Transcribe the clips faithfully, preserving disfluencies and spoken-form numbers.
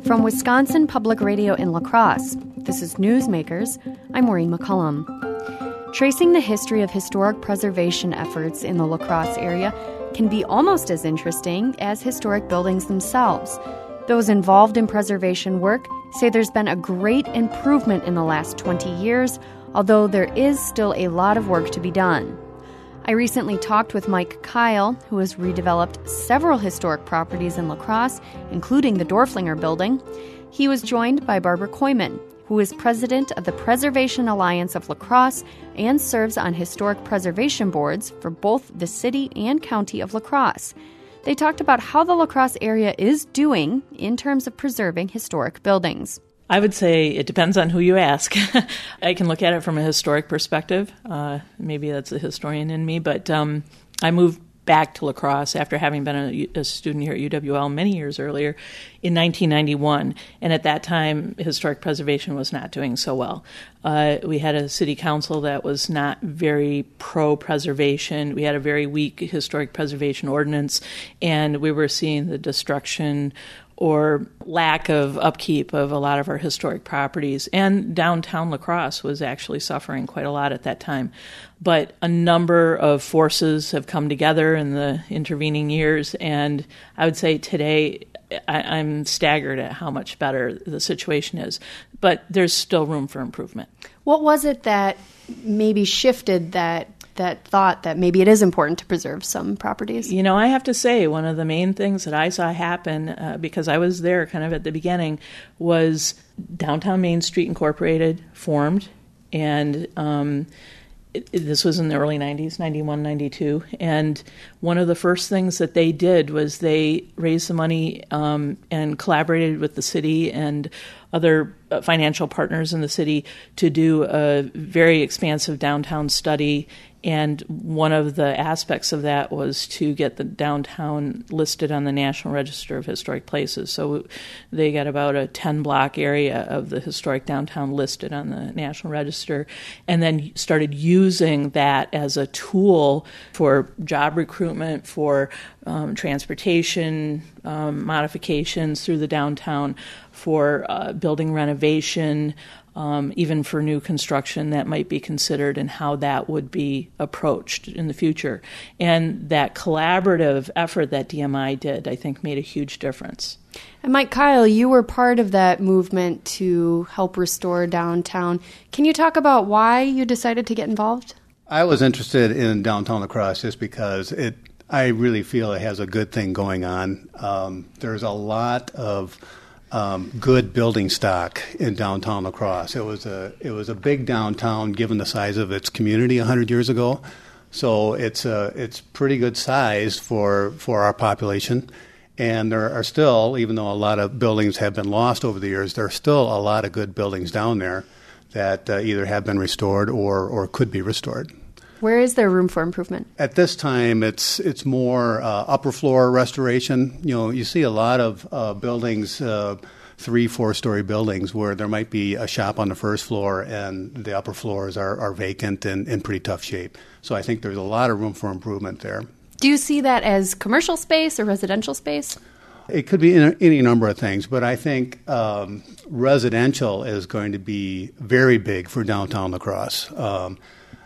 From Wisconsin Public Radio in La Crosse, this is Newsmakers. I'm Maureen McCullum. Tracing the history of historic preservation efforts in the La Crosse area can be almost as interesting as historic buildings themselves. Those involved in preservation work say there's been a great improvement in the last twenty years, although there is still a lot of work to be done. I recently talked with Mike Kyle, who has redeveloped several historic properties in La Crosse, including the Dorflinger Building. He was joined by Barbara Koyman, who is president of the Preservation Alliance of La Crosse and serves on historic preservation boards for both the city and county of La Crosse. They talked about how the La Crosse area is doing in terms of preserving historic buildings. I would say it depends on who you ask. I can look at it from a historic perspective. Uh, maybe that's a historian in me, but um, I moved back to La Crosse after having been a, a student here at U W L many years earlier in nineteen ninety-one. And at that time, historic preservation was not doing so well. Uh, we had a city council that was not very pro-preservation. We had a very weak historic preservation ordinance, and we were seeing the destruction or lack of upkeep of a lot of our historic properties. And downtown La Crosse was actually suffering quite a lot at that time. But a number of forces have come together in the intervening years, and I would say today I, I'm staggered at how much better the situation is. But there's still room for improvement. What was it that maybe shifted that that thought that maybe it is important to preserve some properties? You know, I have to say one of the main things that I saw happen, uh, because I was there kind of at the beginning, was Downtown Main Street Incorporated formed, and um, it, it, this was in the early nineties, ninety-one, ninety-two, and one of the first things that they did was they raised the money um, and collaborated with the city and other financial partners in the city to do a very expansive downtown study. And one of the aspects of that was to get the downtown listed on the National Register of Historic Places. So they got about a ten-block area of the historic downtown listed on the National Register, and then started using that as a tool for job recruitment, for um, transportation um, modifications through the downtown, for uh, building renovation, Um, even for new construction that might be considered, and how that would be approached in the future. And that collaborative effort that D M I did, I think, made a huge difference. And Mike Kyle, you were part of that movement to help restore downtown. Can you talk about why you decided to get involved? I was interested in downtown La Crosse just because it. I really feel it has a good thing going on. Um, there's a lot of Um, good building stock in downtown La Crosse. It was a it was a big downtown given the size of its community one hundred years ago. So it's a it's pretty good size for for our population. And there are still, even though a lot of buildings have been lost over the years, there are still a lot of good buildings down there that uh, either have been restored or or could be restored. Where is there room for improvement? At this time, it's it's more uh, upper floor restoration. You know, you see a lot of uh, buildings, uh, three, four-story buildings, where there might be a shop on the first floor and the upper floors are, are vacant and in pretty tough shape. So I think there's a lot of room for improvement there. Do you see that as commercial space or residential space? It could be in any number of things, but I think um, residential is going to be very big for downtown La Crosse. Um,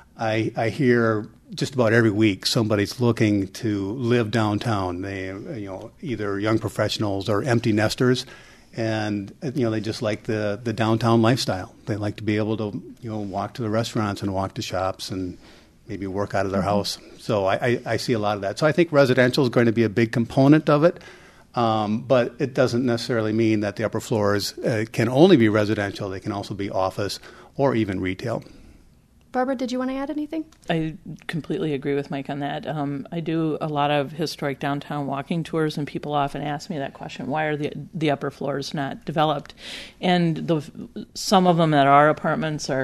I, I hear just about every week somebody's looking to live downtown. They, you know, either young professionals or empty nesters, and you know they just like the, the downtown lifestyle. They like to be able to you know walk to the restaurants and walk to shops and maybe work out of their mm-hmm. house. So I, I, I see a lot of that. So I think residential is going to be a big component of it, um, but it doesn't necessarily mean that the upper floors uh, can only be residential. They can also be office or even retail. Barbara, did you want to add anything? I completely agree with Mike on that. Um, I do a lot of historic downtown walking tours, and people often ask me that question: why are the the upper floors not developed? And the some of them that are apartments are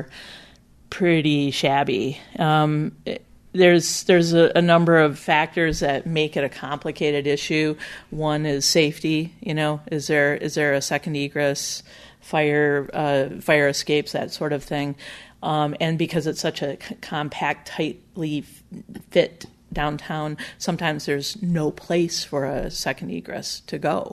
pretty shabby. Um, it, There's there's a, a number of factors that make it a complicated issue. One is safety. You know, is there is there a second egress, fire uh, fire escapes, that sort of thing. Um, and because it's such a c- compact, tightly fit downtown, sometimes there's no place for a second egress to go.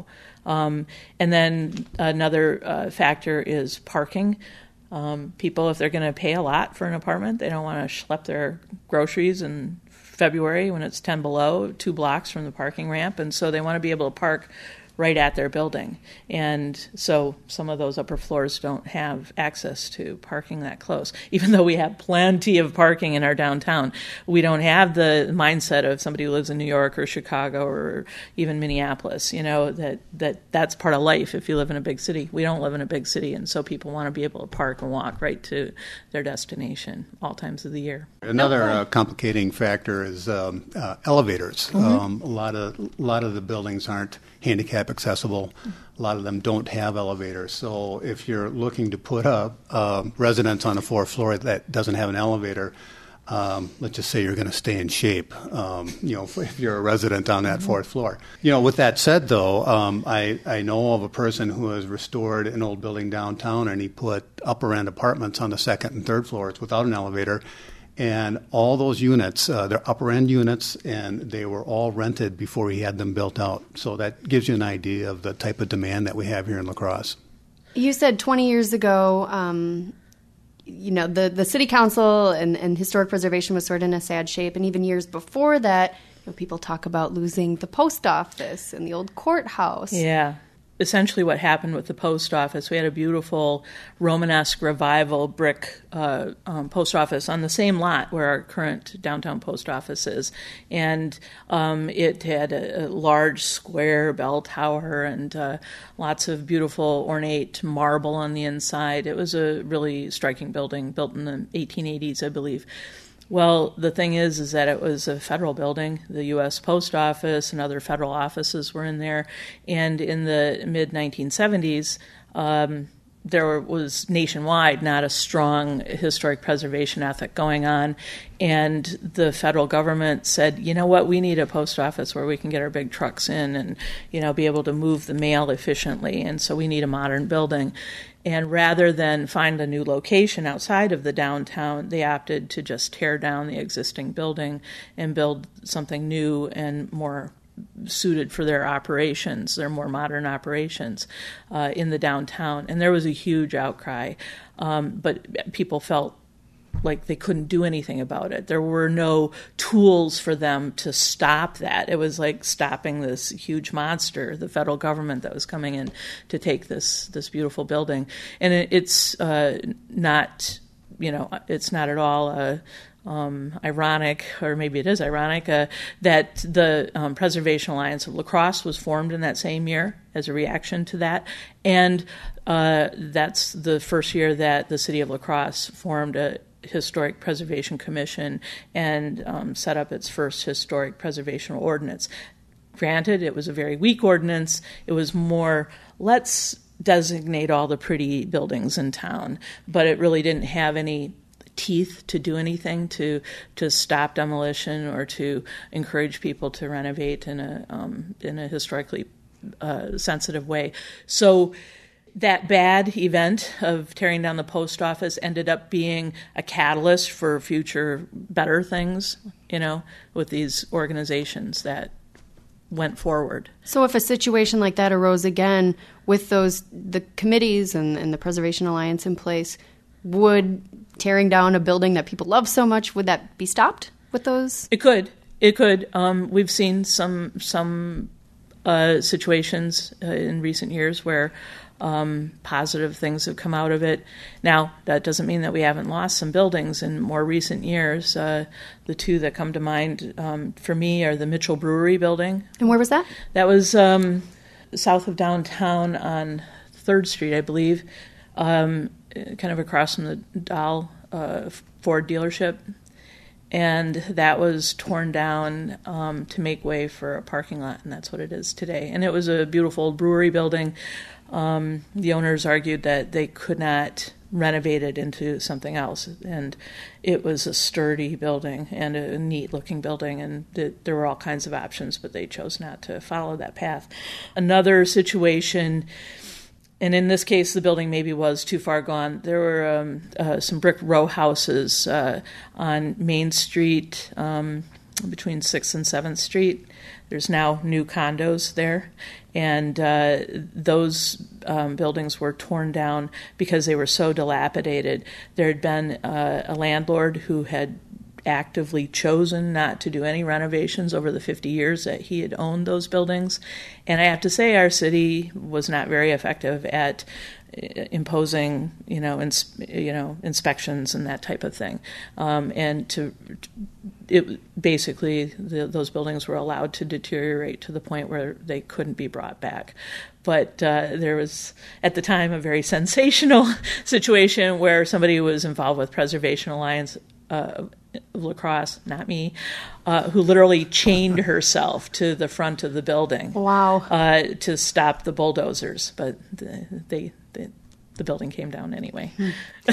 Um, and then another uh, factor is parking. Um, people, if they're going to pay a lot for an apartment, they don't want to schlep their groceries in February when it's ten below, two blocks from the parking ramp. And so they want to be able to park right at their building. And so some of those upper floors don't have access to parking that close. Even though we have plenty of parking in our downtown, we don't have the mindset of somebody who lives in New York or Chicago or even Minneapolis, you know, that, that that's part of life if you live in a big city. We don't live in a big city, and so people want to be able to park and walk right to their destination all times of the year. Another uh, complicating factor is um, uh, elevators. Mm-hmm. Um, a lot of a lot of the buildings aren't handicap accessible. A lot of them don't have elevators. So if you're looking to put up a residence on a fourth floor that doesn't have an elevator, um, let's just say you're going to stay in shape, um, you know, if you're a resident on that mm-hmm. fourth floor. You know, with that said, though, um, I, I know of a person who has restored an old building downtown, and he put upper-end apartments on the second and third floors without an elevator. And all those units, uh, they're upper-end units, and they were all rented before he had them built out. So that gives you an idea of the type of demand that we have here in La Crosse. You said twenty years ago, um, you know, the, the city council and, and historic preservation was sort of in a sad shape. And even years before that, you know, people talk about losing the post office and the old courthouse. Yeah. Essentially what happened with the post office, we had a beautiful Romanesque revival brick uh, um, post office on the same lot where our current downtown post office is. And um, it had a, a large square bell tower and uh, lots of beautiful ornate marble on the inside. It was a really striking building, built in the eighteen eighties, I believe. Well, the thing is, is that it was a federal building. The U S Post Office and other federal offices were in there. And in the mid nineteen seventies, um, there was nationwide not a strong historic preservation ethic going on. And the federal government said, you know what, we need a post office where we can get our big trucks in and, you know, be able to move the mail efficiently. And so we need a modern building. And rather than find a new location outside of the downtown, they opted to just tear down the existing building and build something new and more suited for their operations, their more modern operations uh, in the downtown. And there was a huge outcry, um, but people felt like they couldn't do anything about it. There were no tools for them to stop that. It was like stopping this huge monster, the federal government that was coming in to take this this beautiful building. And it, it's uh, not, you know, it's not at all uh, um, ironic, or maybe it is ironic, uh, that the um, Preservation Alliance of La Crosse was formed in that same year as a reaction to that. And uh, that's the first year that the city of La Crosse formed a Historic Preservation Commission and um, set up its first historic preservation ordinance. Granted, it was a very weak ordinance. It was more, let's designate all the pretty buildings in town, but it really didn't have any teeth to do anything to to stop demolition or to encourage people to renovate in a um, in a historically uh, sensitive way. So that bad event of tearing down the post office ended up being a catalyst for future better things, you know, with these organizations that went forward. So if a situation like that arose again with those the committees and, and the Preservation Alliance in place, would tearing down a building that people love so much, would that be stopped with those? It could. It could. Um, we've seen some some uh, situations uh, in recent years where Um, positive things have come out of it. Now, that doesn't mean that we haven't lost some buildings in more recent years. Uh, the two that come to mind um, for me are the Mitchell Brewery building. And where was that? That was um, south of downtown on third Street, I believe, um, kind of across from the Dahl uh, Ford dealership. And that was torn down um, to make way for a parking lot, and that's what it is today. And it was a beautiful brewery building. Um, the owners argued that they could not renovate it into something else, and it was a sturdy building and a neat-looking building, and th- there were all kinds of options, but they chose not to follow that path. Another situation, and in this case, the building maybe was too far gone. There were um, uh, some brick row houses uh, on Main Street, um, between sixth and seventh Street. There's now new condos there, and uh, those um, buildings were torn down because they were so dilapidated. There had been uh, a landlord who had actively chosen not to do any renovations over the fifty years that he had owned those buildings. And I have to say, our city was not very effective at imposing, you know, ins- you know, inspections and that type of thing. Um, and to it basically, the, those buildings were allowed to deteriorate to the point where they couldn't be brought back. But uh, there was, at the time, a very sensational situation where somebody who was involved with Preservation Alliance uh, La Crosse, not me, uh, who literally chained herself to the front of the building. Wow. Uh, to stop the bulldozers, but the, they, they the building came down anyway. Hmm.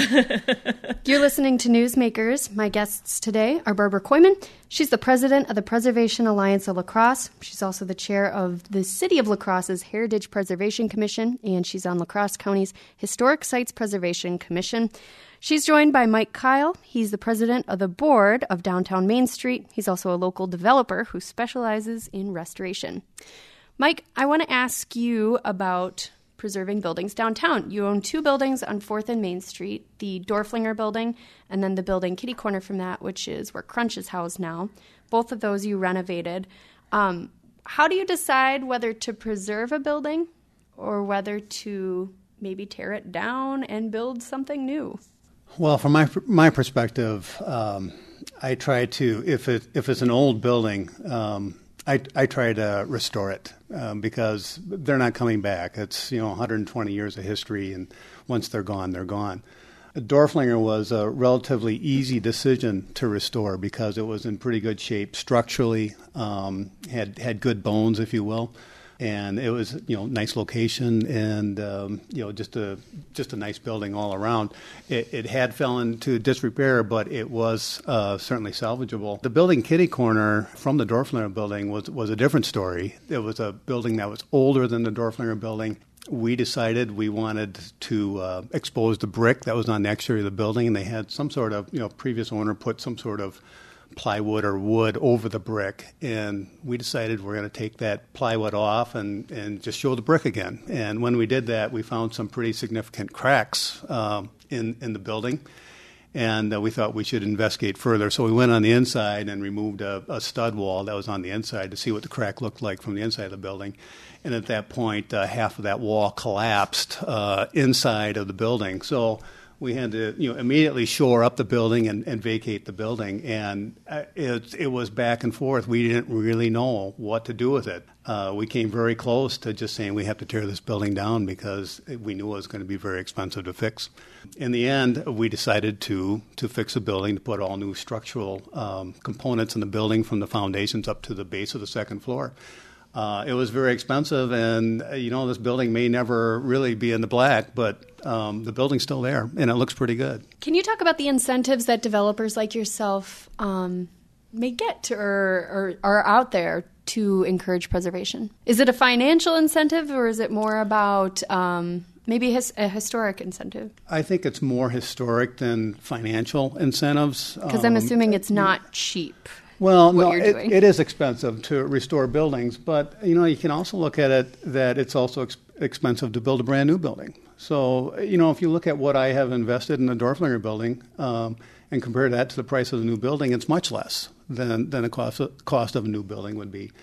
You're listening to Newsmakers. My guests today are Barbara Koyman. She's the president of the Preservation Alliance of La Crosse. She's also the chair of the City of La Crosse's Heritage Preservation Commission, and she's on La Crosse County's Historic Sites Preservation Commission. She's joined by Mike Kyle. He's the president of the board of Downtown Main Street. He's also a local developer who specializes in restoration. Mike, I want to ask you about preserving buildings downtown. You own two buildings on fourth and Main Street, the Dorflinger building and then the building kitty corner from that, which is where Crunch is housed now. Both of those you renovated. Um, how do you decide whether to preserve a building or whether to maybe tear it down and build something new? Well, from my my perspective, um, I try to, if it if it's an old building, um, I I try to restore it um, because they're not coming back. It's you know one hundred twenty years of history, and once they're gone, they're gone. Dorflinger was a relatively easy decision to restore because it was in pretty good shape structurally, um, had had good bones, if you will. And it was, you know, nice location and, um, you know, just a just a nice building all around. It, it had fell into disrepair, but it was uh, certainly salvageable. The building kitty corner from the Dorflinger building was, was a different story. It was a building that was older than the Dorflinger building. We decided we wanted to uh, expose the brick that was on the exterior of the building, and they had some sort of, you know, previous owner put some sort of plywood or wood over the brick, and we decided we're going to take that plywood off and, and just show the brick again. And when we did that, we found some pretty significant cracks um, in, in the building, and uh, we thought we should investigate further. So we went on the inside and removed a, a stud wall that was on the inside to see what the crack looked like from the inside of the building. And at that point, uh, half of that wall collapsed uh, inside of the building. So we had to, you know, immediately shore up the building and, and vacate the building, and uh, it, it was back and forth. We didn't really know what to do with it. Uh, we came very close to just saying we have to tear this building down because we knew it was going to be very expensive to fix. In the end, we decided to to fix the building, to put all new structural um, components in the building from the foundations up to the base of the second floor. Uh, it was very expensive, and, uh, you know, this building may never really be in the black, but um, the building's still there, and it looks pretty good. Can you talk about the incentives that developers like yourself um, may get to, or, or are out there to encourage preservation? Is it a financial incentive, or is it more about um, maybe his, a historic incentive? I think it's more historic than financial incentives. Because I'm assuming it's not cheap. Well, no, it, it is expensive to restore buildings, but, you know, you can also look at it that it's also ex- expensive to build a brand new building. So, you know, if you look at what I have invested in the Dorflinger building um, and compare that to the price of the new building, it's much less than, than the cost of, cost of a new building would be.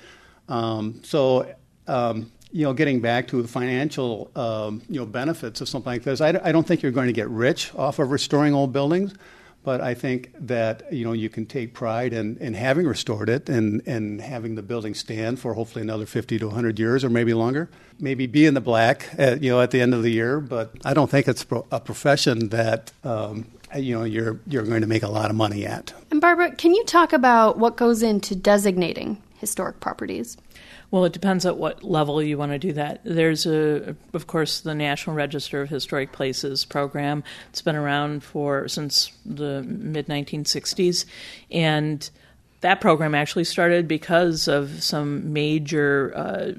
Um, so, um, you know, getting back to the financial, um, you know, benefits of something like this, I, I don't think you're going to get rich off of restoring old buildings. But I think that, you know, you can take pride in, in having restored it and, and having the building stand for hopefully another fifty to one hundred years or maybe longer. Maybe be in the black, at, you know, at the end of the year. But I don't think it's a profession that, um, you know, you're you're going to make a lot of money at. And Barbara, can you talk about what goes into designating historic properties? Well, it depends at what level you want to do that. There's, a, of course, the National Register of Historic Places program. It's been around for since the mid nineteen sixties, and that program actually started because of some major uh,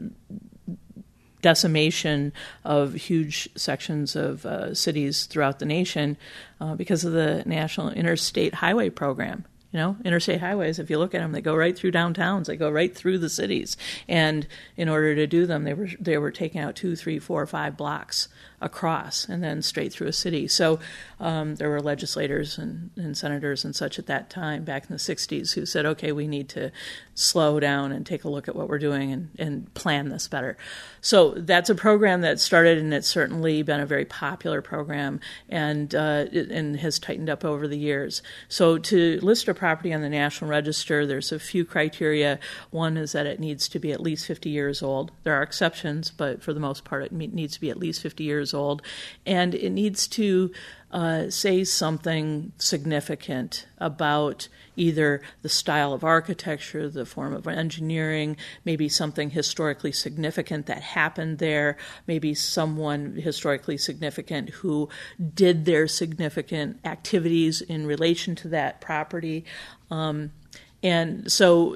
decimation of huge sections of uh, cities throughout the nation uh, because of the National Interstate Highway Program. You know, interstate highways, if you look at them, they go right through downtowns. They go right through the cities. And in order to do them, they were they were taking out two, three, four, five blocks across and then straight through a city. So um, there were legislators and, and senators and such at that time, back in the sixties, who said, okay, we need to slow down and take a look at what we're doing and, and plan this better. So that's a program that started, and it's certainly been a very popular program, and uh, it, and has tightened up over the years. So to list a property on the National Register, there's a few criteria. One is that it needs to be at least fifty years old. There are exceptions, but for the most part, it needs to be at least fifty years old. And it needs to uh, say something significant about either the style of architecture, the form of engineering, maybe something historically significant that happened there, maybe someone historically significant who did their significant activities in relation to that property. Um, and so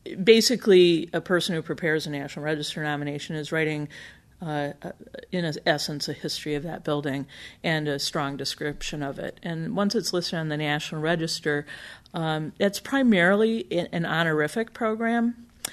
basically, a person who prepares a National Register nomination is writing Uh, in essence, a history of that building and a strong description of it. And once it's listed on the National Register, um, it's primarily an honorific program.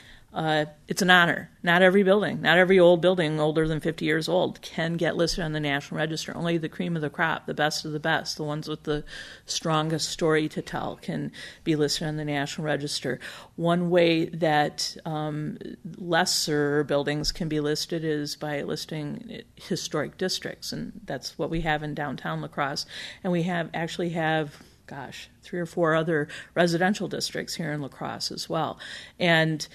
Uh, it's an honor. Not every building, not every old building older than fifty years old can get listed on the National Register. Only the cream of the crop, the best of the best, the ones with the strongest story to tell, can be listed on the National Register. One way that um, lesser buildings can be listed is by listing historic districts, and that's what we have in downtown La Crosse. And we have actually have gosh, three or four other residential districts here in La Crosse as well. And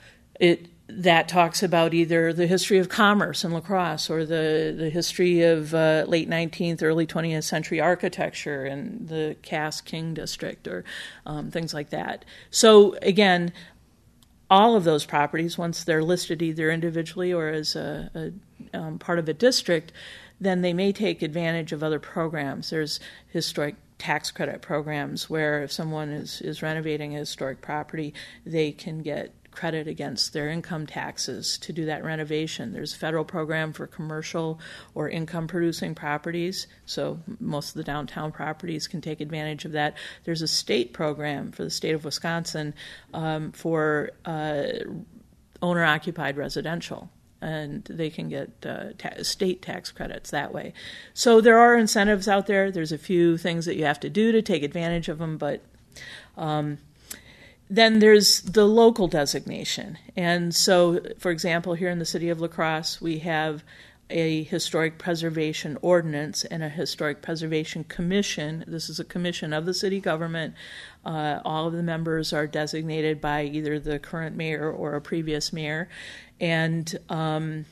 It that talks about either the history of commerce in La Crosse or the, the history of uh, late nineteenth, early twentieth century architecture in the Cass King district, or um, things like that. So again, all of those properties, once they're listed either individually or as a, a um, part of a district, then they may take advantage of other programs. There's historic tax credit programs where if someone is, is renovating a historic property, they can get credit against their income taxes to do that renovation. There's a federal program for commercial or income-producing properties, so most of the downtown properties can take advantage of that. There's a state program for the state of Wisconsin um, for uh, owner-occupied residential, and they can get uh, ta- state tax credits that way. So there are incentives out there. There's a few things that you have to do to take advantage of them, but um, then there's the local designation. And so, for example, here in the city of La Crosse, we have a historic preservation ordinance and a historic preservation commission. This is a commission of the city government. Uh, all of the members are designated by either the current mayor or a previous mayor. And um,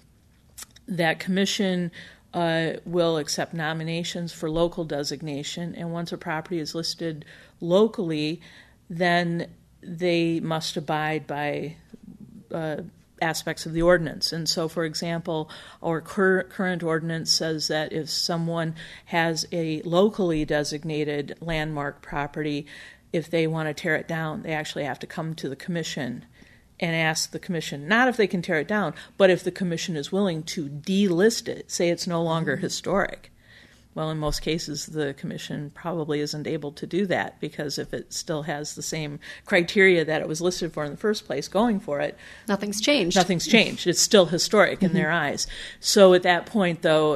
that commission uh, will accept nominations for local designation. And once a property is listed locally, then they must abide by uh, aspects of the ordinance. And so, for example, our cur- current ordinance says that if someone has a locally designated landmark property, if they want to tear it down, they actually have to come to the commission and ask the commission, not if they can tear it down, but if the commission is willing to delist it, say it's no longer historic. Well, in most cases, the commission probably isn't able to do that, because if it still has the same criteria that it was listed for in the first place going for it, nothing's changed. Nothing's changed. It's still historic in mm-hmm. their eyes. So at that point, though,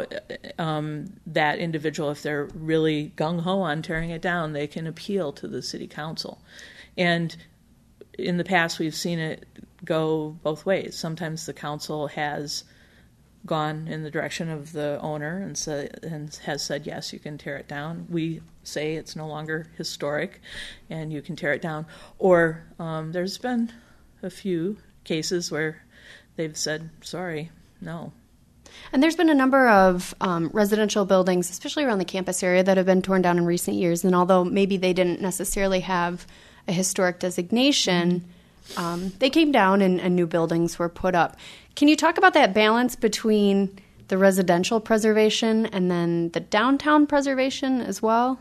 um, that individual, if they're really gung-ho on tearing it down, they can appeal to the city council. And in the past, we've seen it go both ways. Sometimes the council has gone in the direction of the owner and, say, and has said, yes, you can tear it down. We say it's no longer historic and you can tear it down. Or um, there's been a few cases where they've said, sorry, no. And there's been a number of um, residential buildings, especially around the campus area, that have been torn down in recent years. And although maybe they didn't necessarily have a historic designation, um, they came down and, and new buildings were put up. Can you talk about that balance between the residential preservation and then the downtown preservation as well?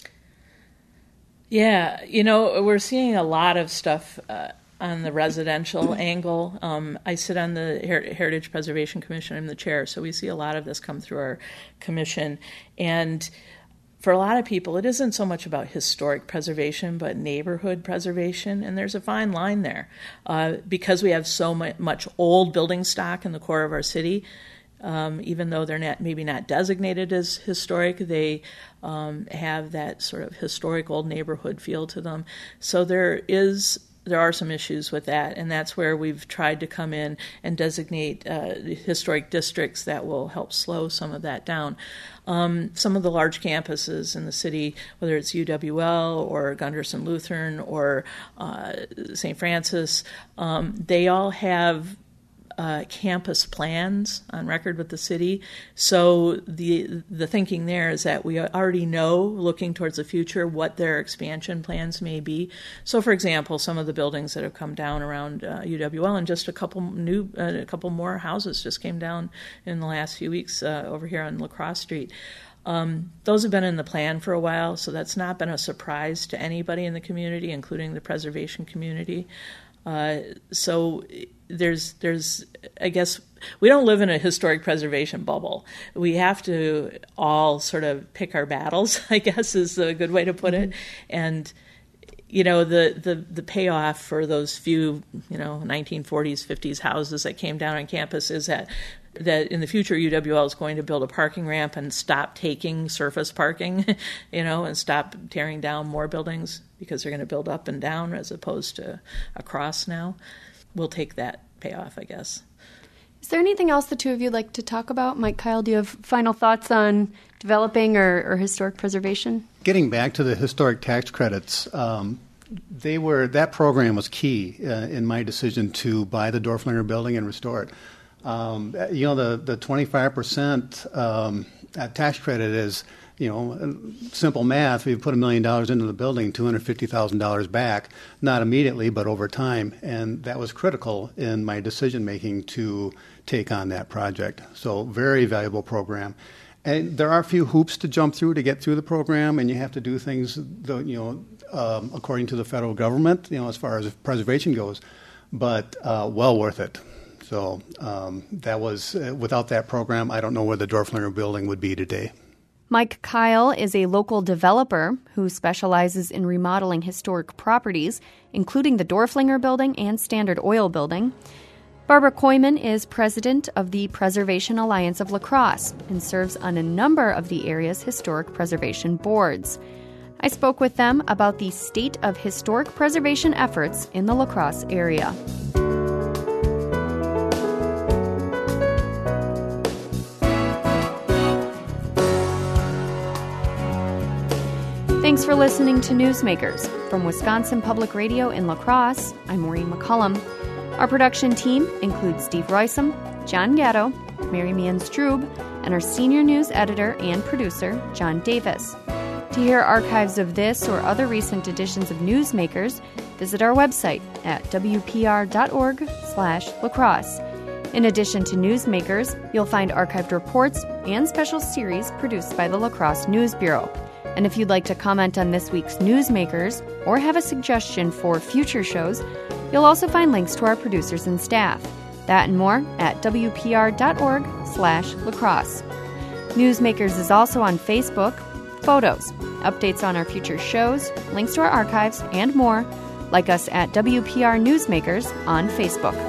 Yeah, you know, we're seeing a lot of stuff uh, on the residential angle. Um, I sit on the Her- Heritage Preservation Commission. I'm the chair, so we see a lot of this come through our commission. And for a lot of people, it isn't so much about historic preservation, but neighborhood preservation, and there's a fine line there. Uh, because we have so much old building stock in the core of our city, um, even though they're not maybe not designated as historic, they um, have that sort of historic old neighborhood feel to them. So there is there are some issues with that, and that's where we've tried to come in and designate uh, historic districts that will help slow some of that down. Um, some of the large campuses in the city, whether it's U W L or Gunderson Lutheran or uh, Saint Francis, um, they all have Uh, campus plans on record with the city. So the the thinking there is that we already know, looking towards the future, what their expansion plans may be. So, for example, some of the buildings that have come down around uh, U W L, and just a couple new, uh, a couple more houses just came down in the last few weeks uh, over here on La Crosse Street. Um, those have been in the plan for a while, so that's not been a surprise to anybody in the community, including the preservation community. Uh, so there's, there's, I guess, we don't live in a historic preservation bubble. We have to all sort of pick our battles, I guess is a good way to put it. And, you know, the, the, the payoff for those few, you know, nineteen forties, fifties houses that came down on campus is that that in the future U W L is going to build a parking ramp and stop taking surface parking, you know, and stop tearing down more buildings because they're going to build up and down as opposed to across now. We'll take that payoff, I guess. Is there anything else the two of you like to talk about? Mike, Kyle, do you have final thoughts on developing or, or historic preservation? Getting back to the historic tax credits, um, they were that program was key uh, in my decision to buy the Dorflinger building and restore it. Um, you know, the, the twenty-five percent um, tax credit is, you know, simple math. If you put a million dollars into the building, two hundred fifty thousand dollars back, not immediately, but over time. And that was critical in my decision making to take on that project. So very valuable program. And there are a few hoops to jump through to get through the program, and you have to do things, you know, um, according to the federal government, you know, as far as preservation goes, but uh, well worth it. So um, that was, uh, without that program, I don't know where the Dorflinger building would be today. Mike Kyle is a local developer who specializes in remodeling historic properties, including the Dorflinger building and Standard Oil building. Barbara Koyman is president of the Preservation Alliance of La Crosse and serves on a number of the area's historic preservation boards. I spoke with them about the state of historic preservation efforts in the La Crosse area. Thanks for listening to Newsmakers. From Wisconsin Public Radio in La Crosse, I'm Maureen McCullum. Our production team includes Steve Roysam, John Gatto, Mary Meehan Strube, and our senior news editor and producer, John Davis. To hear archives of this or other recent editions of Newsmakers, visit our website at w p r dot org slash lacrosse. In addition to Newsmakers, you'll find archived reports and special series produced by the La Crosse News Bureau. And if you'd like to comment on this week's Newsmakers or have a suggestion for future shows, you'll also find links to our producers and staff. That and more at w p r dot org slash lacrosse. Newsmakers is also on Facebook. Photos, updates on our future shows, links to our archives, and more. Like us at W P R Newsmakers on Facebook.